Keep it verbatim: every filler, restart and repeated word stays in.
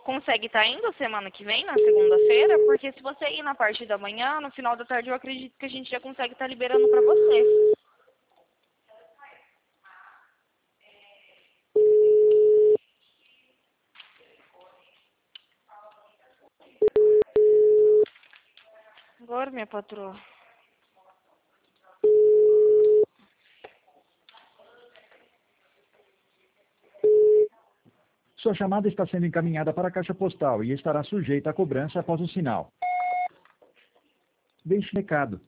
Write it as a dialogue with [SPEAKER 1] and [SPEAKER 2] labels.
[SPEAKER 1] Consegue estar indo semana que vem, na segunda-feira? Porque se você ir na parte da manhã, no final da tarde eu acredito que a gente já consegue estar liberando pra você. Agora, minha patroa.
[SPEAKER 2] Sua chamada está sendo encaminhada para a caixa postal e estará sujeita a cobrança após o sinal. Deixe recado.